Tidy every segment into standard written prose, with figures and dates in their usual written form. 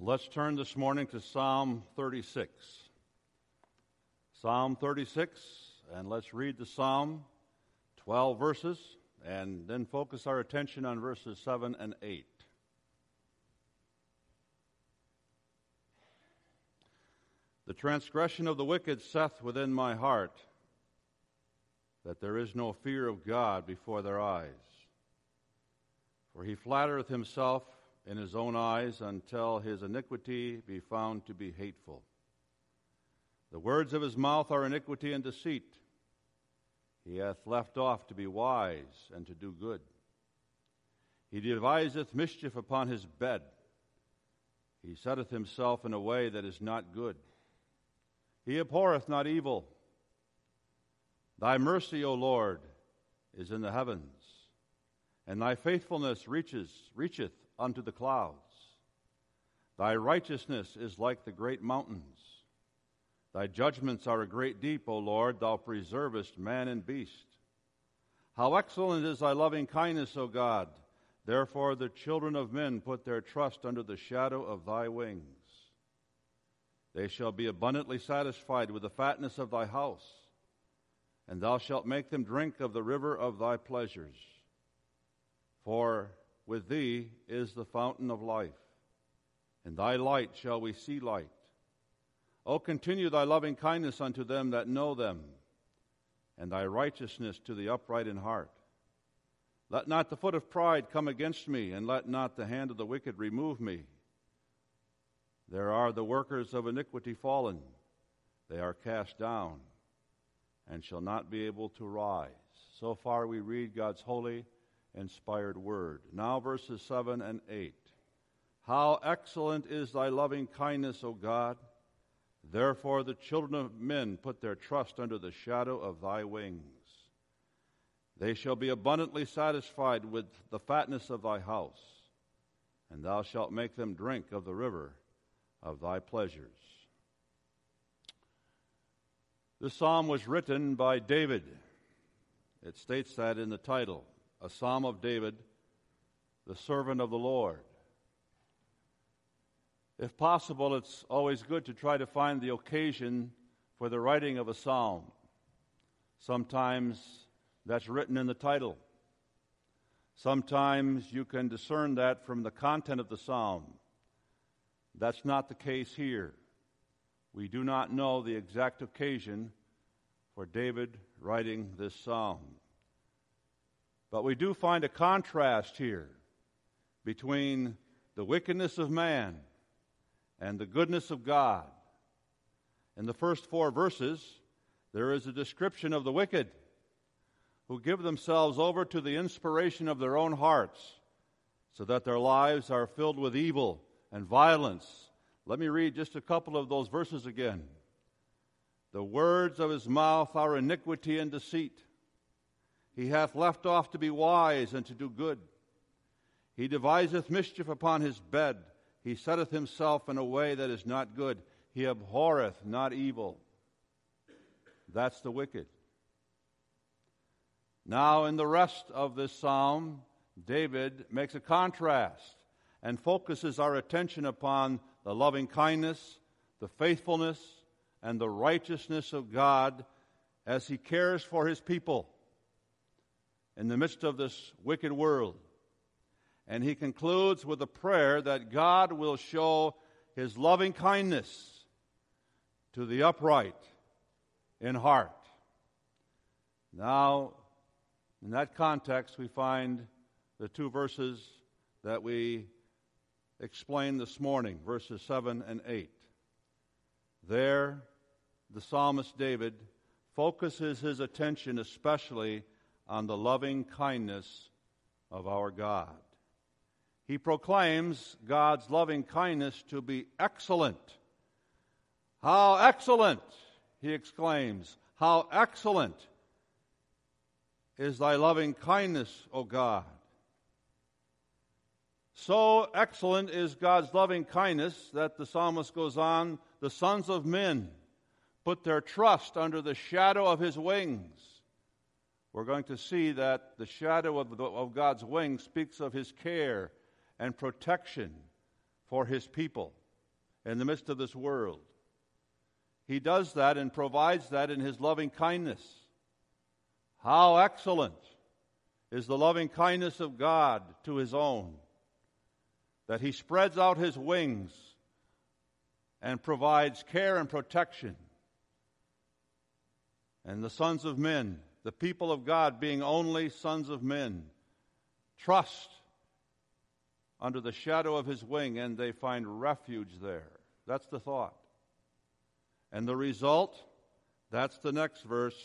Let's turn this morning to Psalm 36. Psalm 36, and let's read the psalm, 12 verses, and then focus our attention on verses 7 and 8. The transgression of the wicked saith within my heart, that there is no fear of God before their eyes. For he flattereth himself in his own eyes until his iniquity be found to be hateful. The words of his mouth are iniquity and deceit. He hath left off to be wise and to do good. He deviseth mischief upon his bed. He setteth himself in a way that is not good. He abhorreth not evil. Thy mercy, O Lord, is in the heavens, and thy faithfulness reacheth unto the clouds. Thy righteousness is like the great mountains. Thy judgments are a great deep, O Lord, thou preservest man and beast. How excellent is thy loving kindness, O God! Therefore the children of men put their trust under the shadow of thy wings. They shall be abundantly satisfied with the fatness of thy house, and thou shalt make them drink of the river of thy pleasures. For with thee is the fountain of life. In thy light shall we see light. O continue thy loving kindness unto them that know them, and thy righteousness to the upright in heart. Let not the foot of pride come against me, and let not the hand of the wicked remove me. There are the workers of iniquity fallen. They are cast down, and shall not be able to rise. So far we read God's holy, inspired word. Now verses 7 and 8. How excellent is thy loving kindness, O God! Therefore the children of men put their trust under the shadow of thy wings. They shall be abundantly satisfied with the fatness of thy house, and thou shalt make them drink of the river of thy pleasures. This psalm was written by David. It states that in the title, a psalm of David, the servant of the Lord. If possible, it's always good to try to find the occasion for the writing of a psalm. Sometimes that's written in the title. Sometimes you can discern that from the content of the psalm. That's not the case here. We do not know the exact occasion for David writing this psalm. But we do find a contrast here between the wickedness of man and the goodness of God. In the first 4 verses, there is a description of the wicked who give themselves over to the inspiration of their own hearts so that their lives are filled with evil and violence. Let me read just a couple of those verses again. The words of his mouth are iniquity and deceit. He hath left off to be wise and to do good. He deviseth mischief upon his bed. He setteth himself in a way that is not good. He abhorreth not evil. That's the wicked. Now, in the rest of this psalm, David makes a contrast and focuses our attention upon the loving kindness, the faithfulness, and the righteousness of God as he cares for his people in the midst of this wicked world. And he concludes with a prayer that God will show his loving kindness to the upright in heart. Now, in that context, we find the 2 verses that we explained this morning, verses 7 and 8. There, the psalmist David focuses his attention especially on the loving kindness of our God. He proclaims God's loving kindness to be excellent. How excellent, he exclaims, how excellent is thy loving kindness, O God. So excellent is God's loving kindness that the psalmist goes on, the sons of men put their trust under the shadow of his wings. We're going to see that the shadow of God's wings speaks of his care and protection for his people. in the midst of this world. He does that and provides that in His loving kindness. How excellent is the loving kindness of God to His own, that He spreads out His wings and provides care and protection. And the sons of men, the people of God being only sons of men, trust under the shadow of His wing, and they find refuge there. That's the thought. And the result, that's the next verse.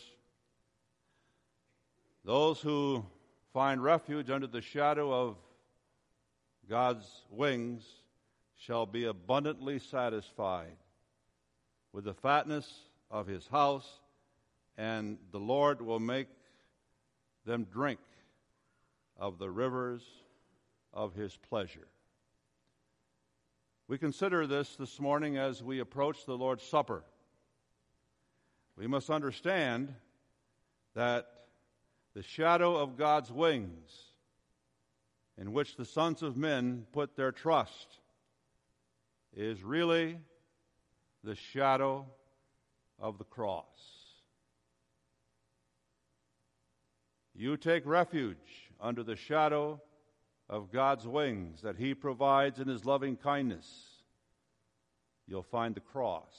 Those who find refuge under the shadow of God's wings shall be abundantly satisfied with the fatness of His house, and the Lord will make them drink of the rivers of His pleasure. We consider this morning as we approach the Lord's Supper. We must understand that the shadow of God's wings, in which the sons of men put their trust, is really the shadow of the cross. You take refuge under the shadow of God's wings that He provides in His loving kindness. You'll find the cross.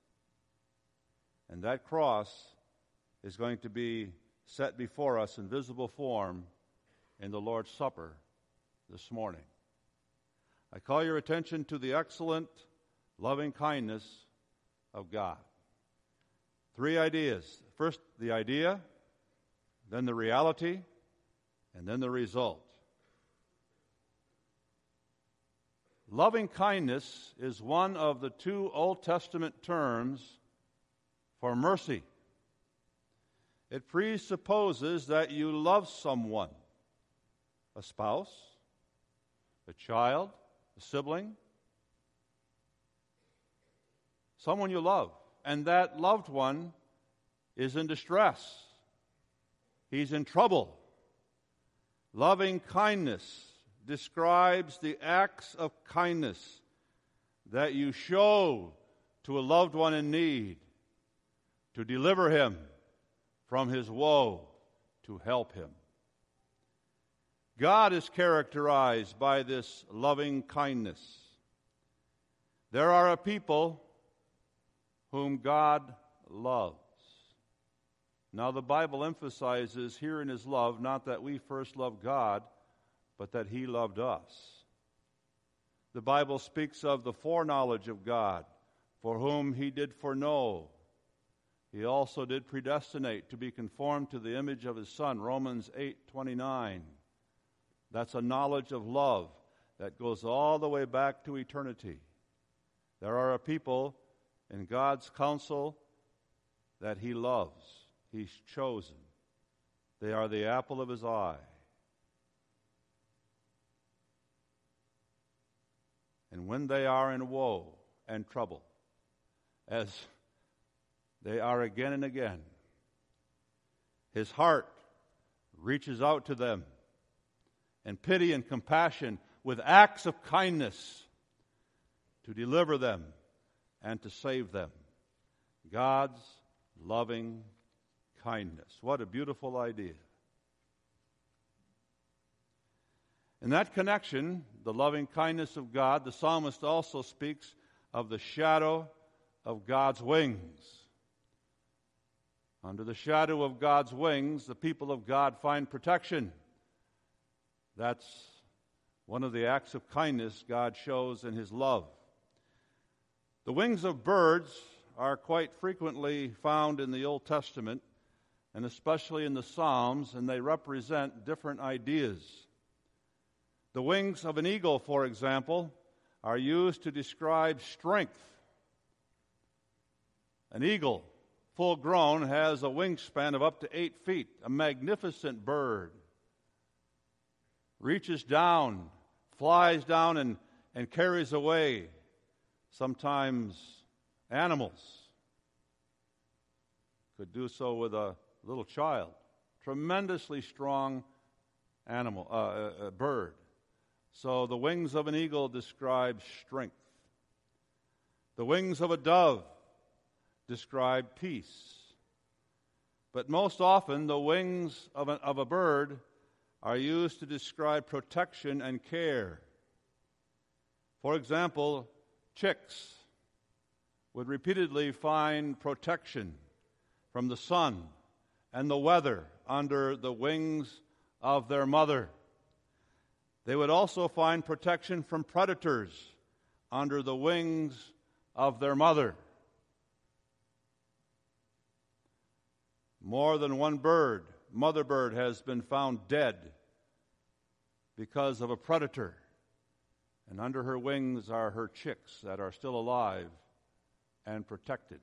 And that cross is going to be set before us in visible form in the Lord's Supper this morning. I call your attention to the excellent loving kindness of God. 3 ideas. First, the idea, then the reality, and then the result. Loving kindness is one of the 2 Old Testament terms for mercy. It presupposes that you love someone, a spouse, a child, a sibling, someone you love, and that loved one is in distress. He's in trouble. Loving kindness describes the acts of kindness that you show to a loved one in need, to deliver him from his woe, to help him. God is characterized by this loving kindness. There are a people whom God loves. Now, the Bible emphasizes here in His love not that we first loved God, but that He loved us. The Bible speaks of the foreknowledge of God, for whom He did foreknow. He also did predestinate to be conformed to the image of His Son, Romans 8:29. That's a knowledge of love that goes all the way back to eternity. There are a people in God's counsel that He loves. He's chosen. They are the apple of His eye. And when they are in woe and trouble, as they are again and again, His heart reaches out to them in pity and compassion with acts of kindness to deliver them and to save them. God's loving kindness. What a beautiful idea. In that connection, the loving kindness of God, the psalmist also speaks of the shadow of God's wings. Under the shadow of God's wings, the people of God find protection. That's one of the acts of kindness God shows in His love. The wings of birds are quite frequently found in the Old Testament, and especially in the Psalms, and they represent different ideas. The wings of an eagle, for example, are used to describe strength. An eagle, full grown, has a wingspan of up to 8 feet, a magnificent bird. Reaches down, flies down, and carries away sometimes animals. Could do so with a little child. Tremendously strong bird. So the wings of an eagle describe strength. The wings of a dove describe peace. But most often, the wings of a bird are used to describe protection and care. For example, chicks would repeatedly find protection from the sun and the weather under the wings of their mother. They would also find protection from predators under the wings of their mother. More than one mother bird, has been found dead because of a predator. And under her wings are her chicks that are still alive and protected.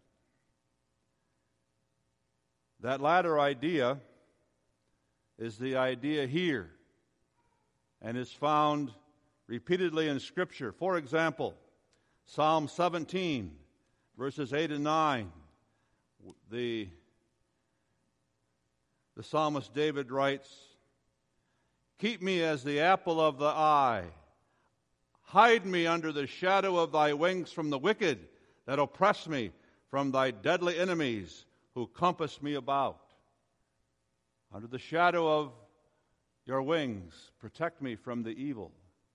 That latter idea is the idea here and is found repeatedly in Scripture. For example, Psalm 17, verses 8 and 9. The psalmist David writes, "Keep me as the apple of the eye. Hide me under the shadow of thy wings from the wicked that oppress me, from thy deadly enemies who compass me about." Under the shadow of your wings, protect me from the evil.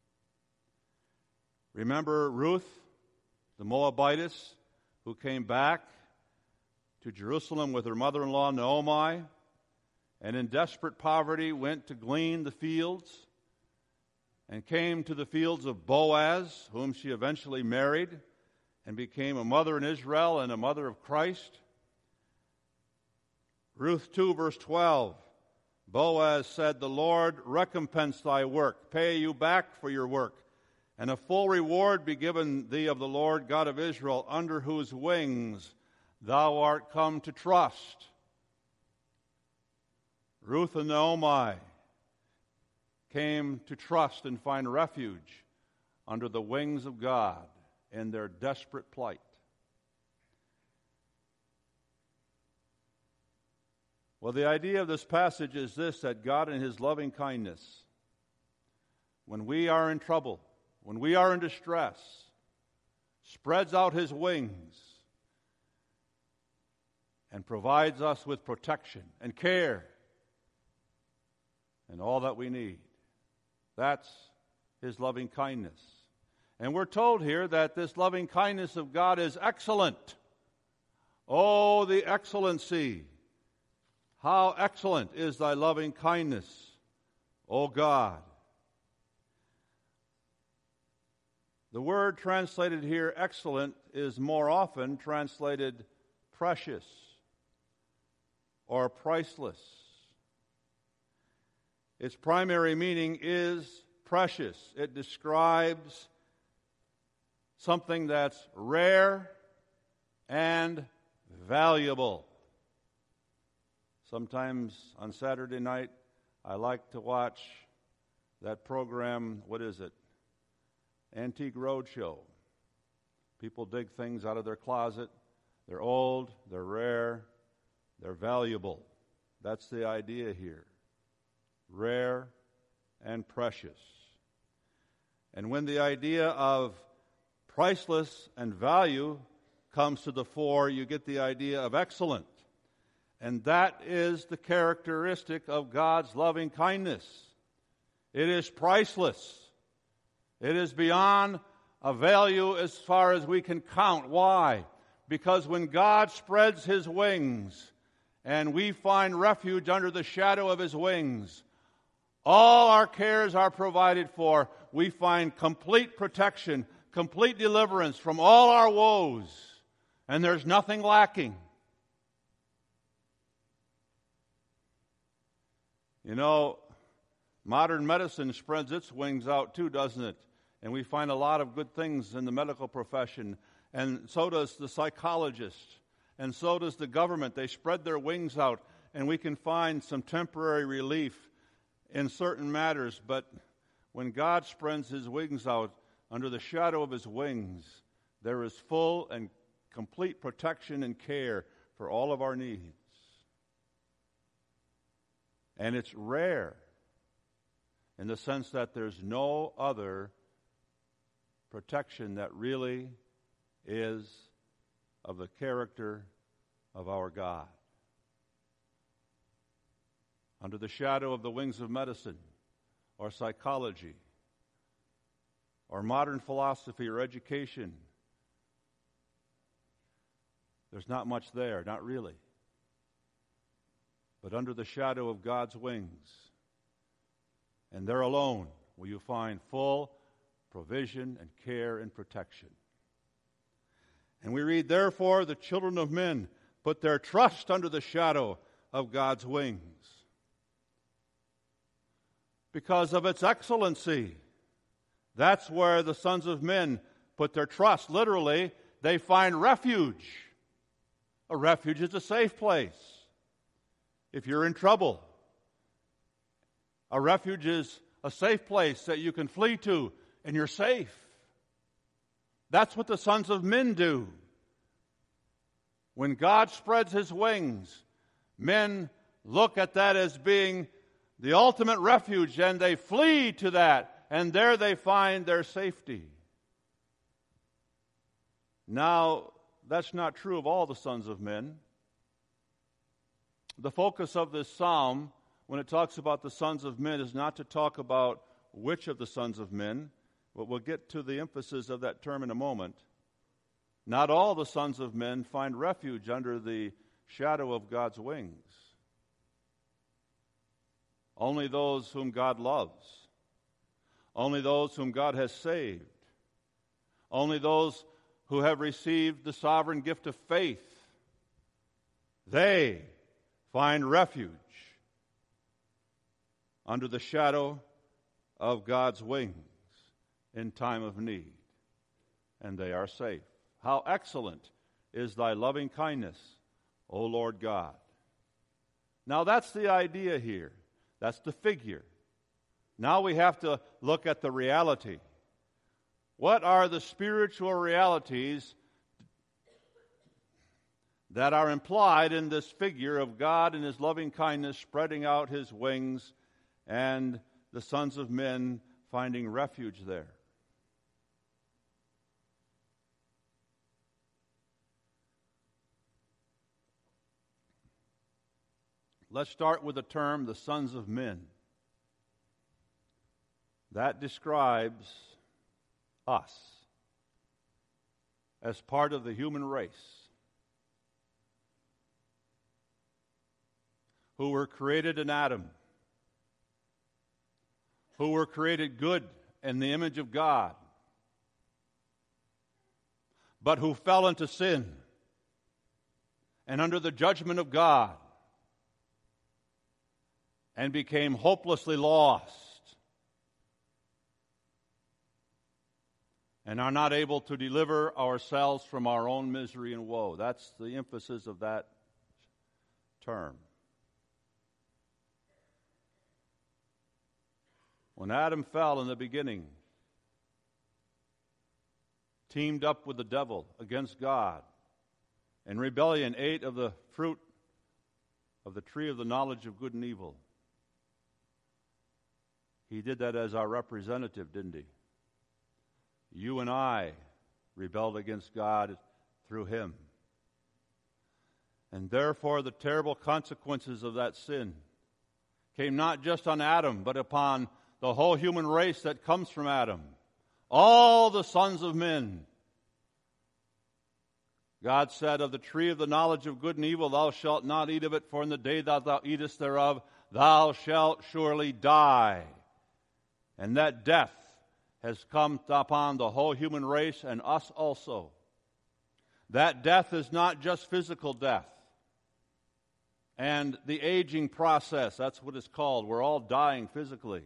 Remember Ruth, the Moabitess, who came back to Jerusalem with her mother-in-law Naomi, and in desperate poverty went to glean the fields, and came to the fields of Boaz, whom she eventually married, and became a mother in Israel and a mother of Christ. Ruth 2, verse 12, Boaz said, "The Lord recompense thy work, pay you back for your work, and a full reward be given thee of the Lord God of Israel, under whose wings thou art come to trust." Ruth and Naomi came to trust and find refuge under the wings of God in their desperate plight. Well, the idea of this passage is this, that God in His loving kindness, when we are in trouble, when we are in distress, spreads out His wings and provides us with protection and care and all that we need. That's His loving kindness. And we're told here that this loving kindness of God is excellent. Oh, the excellency! How excellent is thy loving kindness, O God. The word translated here, excellent, is more often translated precious or priceless. Its primary meaning is precious. It describes something that's rare and valuable. Sometimes on Saturday night, I like to watch that program, what is it? Antique Roadshow. People dig things out of their closet. They're old, they're rare, they're valuable. That's the idea here. Rare and precious. And when the idea of priceless and value comes to the fore, you get the idea of excellent. And that is the characteristic of God's loving kindness. It is priceless. It is beyond a value as far as we can count. Why? Because when God spreads His wings and we find refuge under the shadow of His wings, all our cares are provided for. We find complete protection, complete deliverance from all our woes, and there's nothing lacking. You know, modern medicine spreads its wings out too, doesn't it? And we find a lot of good things in the medical profession, and so does the psychologist, and so does the government. They spread their wings out, and we can find some temporary relief in certain matters. But when God spreads His wings out under the shadow of His wings, there is full and complete protection and care for all of our needs. And it's rare in the sense that there's no other protection that really is of the character of our God. Under the shadow of the wings of medicine or psychology or modern philosophy or education, there's not much there, not really. But under the shadow of God's wings, and there alone will you find full provision and care and protection. And we read, therefore, the children of men put their trust under the shadow of God's wings, because of its excellency. That's where the sons of men put their trust. Literally, they find refuge. A refuge is a safe place. If you're in trouble, a refuge is a safe place that you can flee to and you're safe. That's what the sons of men do. When God spreads his wings, men look at that as being the ultimate refuge, and they flee to that, and there they find their safety. Now, that's not true of all the sons of men. The focus of this psalm, when it talks about the sons of men, is not to talk about which of the sons of men, but we'll get to the emphasis of that term in a moment. Not all the sons of men find refuge under the shadow of God's wings. Only those whom God loves. Only those whom God has saved. Only those who have received the sovereign gift of faith. They find refuge under the shadow of God's wings in time of need, and they are safe. How excellent is thy loving kindness, O Lord God. Now that's the idea here. That's the figure. Now we have to look at the reality. What are the spiritual realities that are implied in this figure of God and his loving kindness spreading out his wings and the sons of men finding refuge there? Let's start with the term, the sons of men. That describes us as part of the human race who were created in Adam, who were created good in the image of God, but who fell into sin and under the judgment of God and became hopelessly lost and are not able to deliver ourselves from our own misery and woe. That's the emphasis of that term. When Adam fell in the beginning, teamed up with the devil against God, in rebellion ate of the fruit of the tree of the knowledge of good and evil. He did that as our representative, didn't he? You and I rebelled against God through him. And therefore the terrible consequences of that sin came not just on Adam, but upon the whole human race that comes from Adam. All the sons of men. God said, of the tree of the knowledge of good and evil thou shalt not eat of it, for in the day that thou eatest thereof thou shalt surely die. And that death has come upon the whole human race and us also. That death is not just physical death and the aging process. That's what it's called. We're all dying physically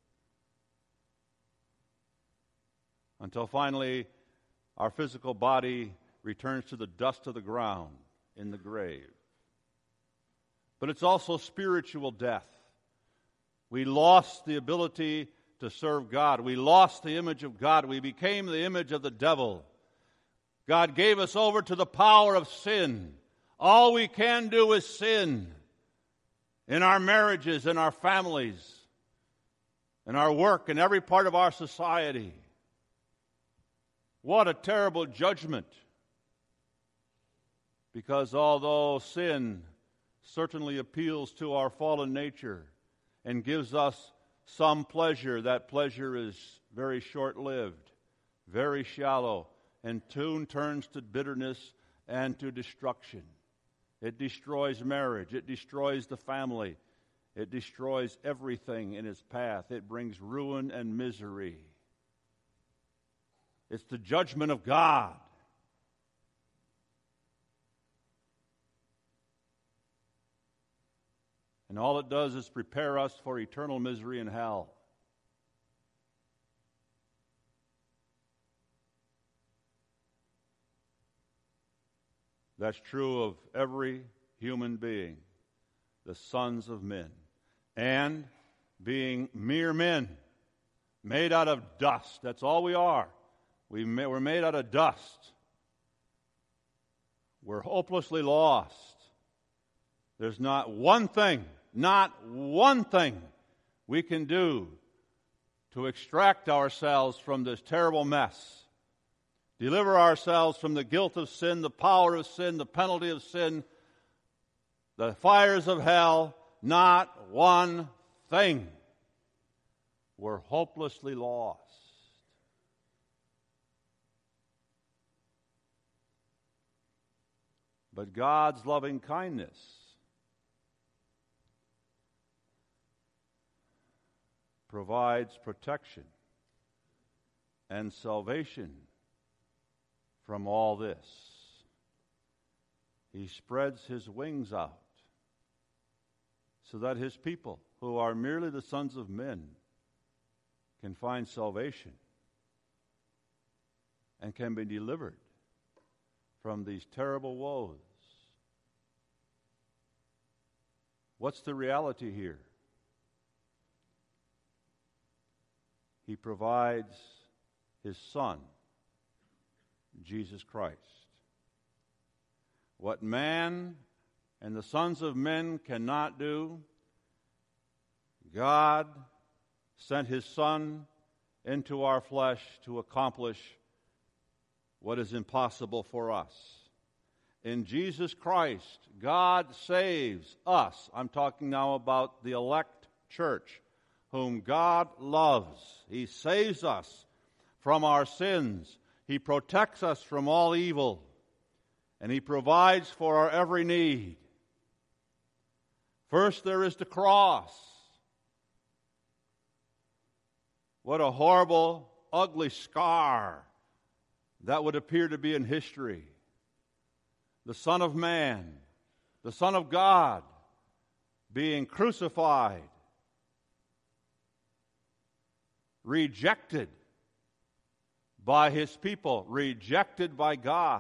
until finally our physical body returns to the dust of the ground in the grave. But it's also spiritual death. We lost the ability to serve God. We lost the image of God. We became the image of the devil. God gave us over to the power of sin. All we can do is sin in our marriages, in our families, in our work, in every part of our society. What a terrible judgment Because although sin certainly appeals to our fallen nature and gives us some pleasure, that pleasure is very short-lived, very shallow, and soon turns to bitterness and to destruction. It destroys marriage. It destroys the family. It destroys everything in its path. It brings ruin and misery. It's the judgment of God. And all it does is prepare us for eternal misery in hell. That's true of every human being, the sons of men. And being mere men, made out of dust. That's all we are. We're made out of dust. We're hopelessly lost. There's not one thing we can do to extract ourselves from this terrible mess. Deliver ourselves from the guilt of sin, the power of sin, the penalty of sin, the fires of hell. Not one thing. We're hopelessly lost. But God's loving kindness provides protection and salvation from all this. He spreads his wings out so that his people, who are merely the sons of men, can find salvation and can be delivered from these terrible woes. What's the reality here? He provides his Son, Jesus Christ. What man and the sons of men cannot do, God sent his Son into our flesh to accomplish what is impossible for us. In Jesus Christ, God saves us. I'm talking now about the elect church, whom God loves. He saves us from our sins. He protects us from all evil. And he provides for our every need. First, there is the cross. What a horrible, ugly scar that would appear to be in history. The Son of Man, the Son of God, being crucified, rejected by his people, rejected by God.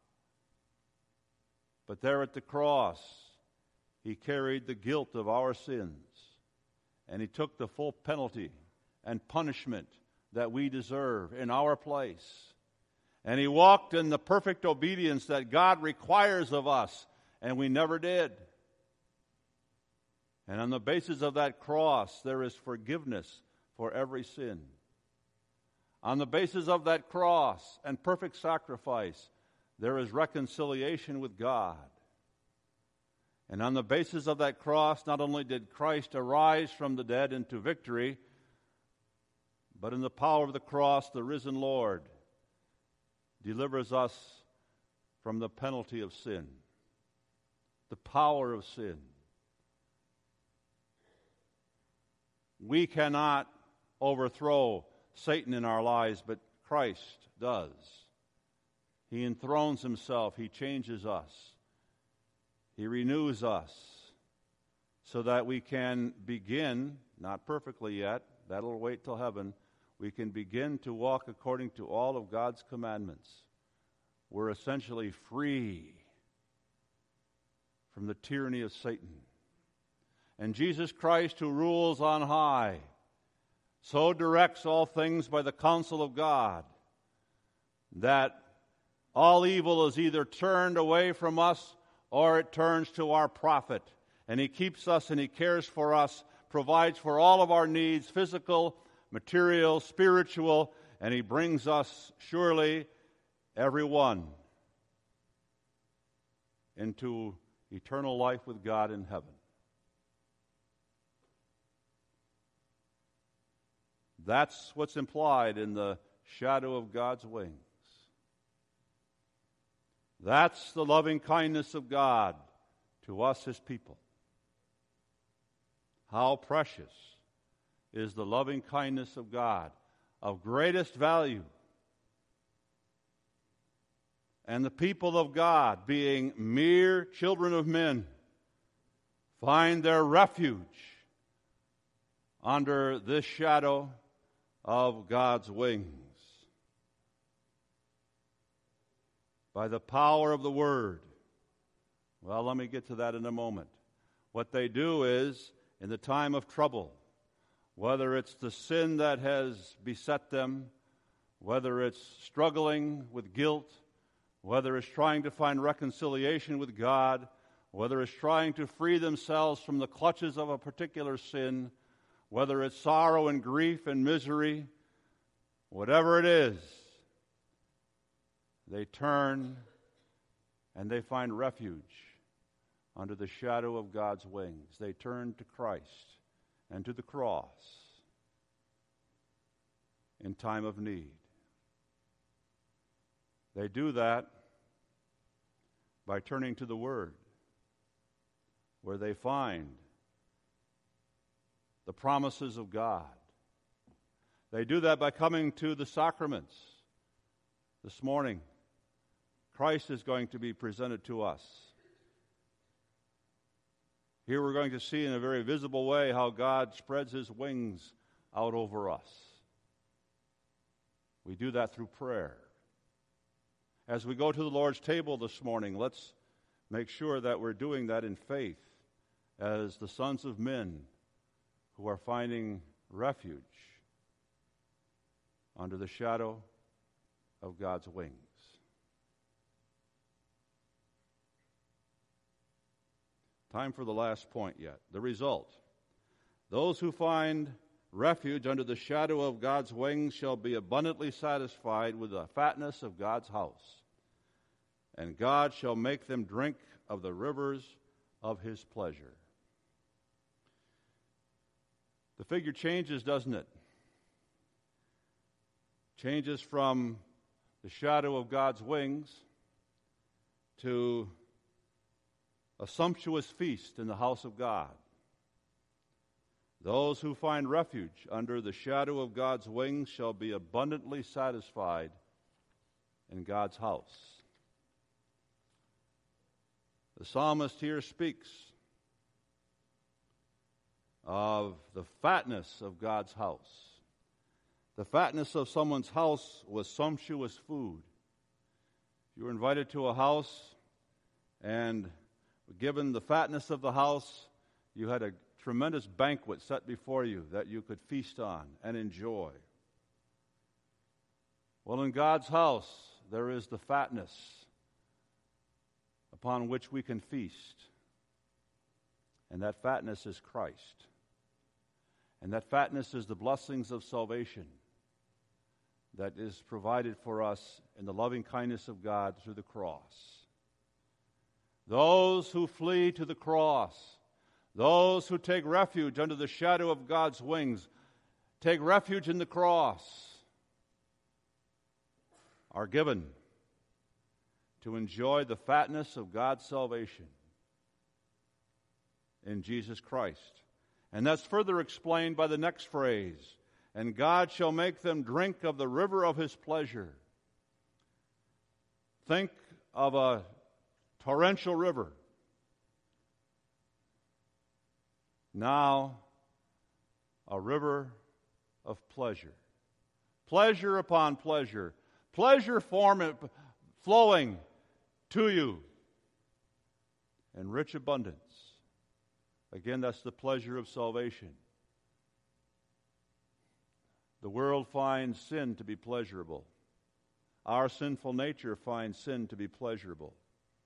But there at the cross, he carried the guilt of our sins, and he took the full penalty and punishment that we deserve in our place. And he walked in the perfect obedience that God requires of us, and we never did. And on the basis of that cross, there is forgiveness for every sin. On the basis of that cross and perfect sacrifice, there is reconciliation with God. And on the basis of that cross, not only did Christ arise from the dead into victory, but in the power of the cross, the risen Lord delivers us from the penalty of sin, the power of sin. We cannot overthrow Satan in our lives, but Christ does. He enthrones himself. He changes us. He renews us so that we can begin, not perfectly yet, that'll wait till heaven, we can begin to walk according to all of God's commandments. We're essentially free from the tyranny of Satan. And Jesus Christ, who rules on high, so directs all things by the counsel of God that all evil is either turned away from us or it turns to our profit. And he keeps us and he cares for us, provides for all of our needs, physical, material, spiritual, and he brings us surely every one into eternal life with God in heaven. That's what's implied in the shadow of God's wings. That's the loving kindness of God to us, His people. How precious is the loving kindness of God, of greatest value. And the people of God, being mere children of men, find their refuge under this shadow of God's wings. By the power of the Word. Well, let me get to that in a moment. What they do is, in the time of trouble, whether it's the sin that has beset them, whether it's struggling with guilt, whether it's trying to find reconciliation with God, whether it's trying to free themselves from the clutches of a particular sin, whether it's sorrow and grief and misery, whatever it is, they turn and they find refuge under the shadow of God's wings. They turn to Christ and to the cross in time of need. They do that by turning to the Word, where they find the promises of God. They do that by coming to the sacraments. This morning, Christ is going to be presented to us. Here we're going to see in a very visible way how God spreads His wings out over us. We do that through prayer. As we go to the Lord's table this morning, let's make sure that we're doing that in faith as the sons of men who are finding refuge under the shadow of God's wings. Time for the last point yet. The result. Those who find refuge under the shadow of God's wings shall be abundantly satisfied with the fatness of God's house, and God shall make them drink of the rivers of His pleasure. The figure changes, doesn't it? Changes from the shadow of God's wings to a sumptuous feast in the house of God. Those who find refuge under the shadow of God's wings shall be abundantly satisfied in God's house. The psalmist here speaks of the fatness of God's house. The fatness of someone's house was sumptuous food. You were invited to a house, and given the fatness of the house, you had a tremendous banquet set before you that you could feast on and enjoy. Well, in God's house, there is the fatness upon which we can feast. And that fatness is Christ. And that fatness is the blessings of salvation that is provided for us in the loving kindness of God through the cross. Those who flee to the cross, those who take refuge under the shadow of God's wings, take refuge in the cross, are given to enjoy the fatness of God's salvation in Jesus Christ. And that's further explained by the next phrase, and God shall make them drink of the river of His pleasure. Think of a torrential river. Now, a river of pleasure. Pleasure upon pleasure. Pleasure flowing to you in rich abundance. Again, that's the pleasure of salvation. The world finds sin to be pleasurable. Our sinful nature finds sin to be pleasurable.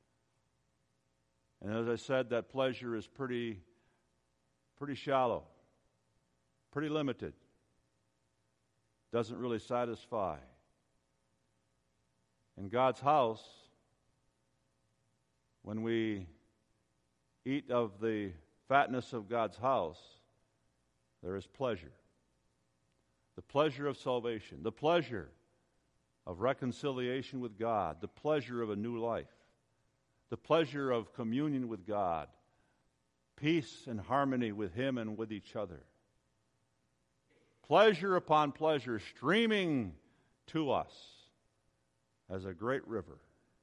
And as I said, that pleasure is pretty shallow, pretty limited. Doesn't really satisfy. In God's house, when we eat of the fatness of God's house, there is pleasure. The pleasure of salvation, the pleasure of reconciliation with God, the pleasure of a new life, the pleasure of communion with God, peace and harmony with Him and with each other. Pleasure upon pleasure streaming to us as a great river.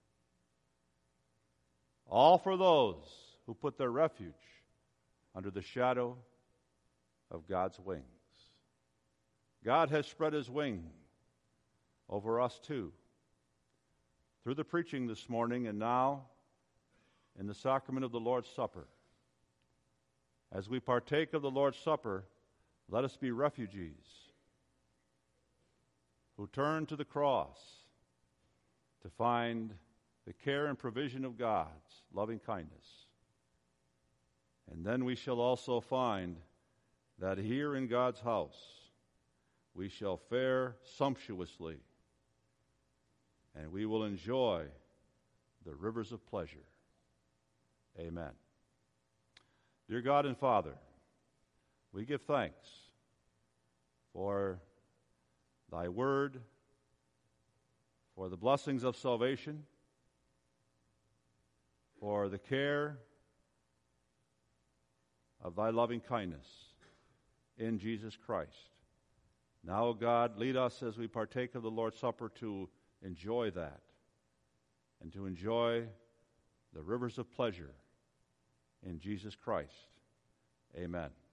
All for those who put their refuge under the shadow of God's wings. God has spread His wing over us too, through the preaching this morning and now in the sacrament of the Lord's Supper. As we partake of the Lord's Supper, let us be refugees who turn to the cross to find the care and provision of God's loving kindness. And then we shall also find that here in God's house we shall fare sumptuously, and we will enjoy the rivers of pleasure. Amen. Dear God and Father, we give thanks for Thy word, for the blessings of salvation, for the care of Thy loving kindness in Jesus Christ. Now, O God, lead us as we partake of the Lord's Supper to enjoy that and to enjoy the rivers of pleasure in Jesus Christ. Amen.